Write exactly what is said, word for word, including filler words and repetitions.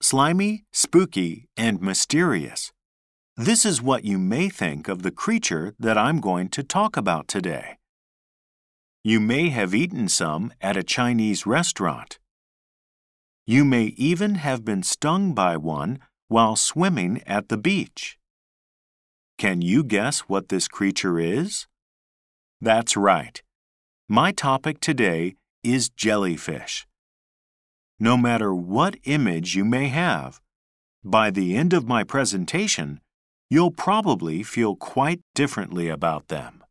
slimy, spooky, and mysterious. This is what you may think of the creature that I'm going to talk about today. You may have eaten some at a Chinese restaurant. You may even have been stung by one while swimming at the beach. Can you guess what this creature is? That's right. My topic today is jellyfish. No matter what image you may have, by the end of my presentation, you'll probably feel quite differently about them.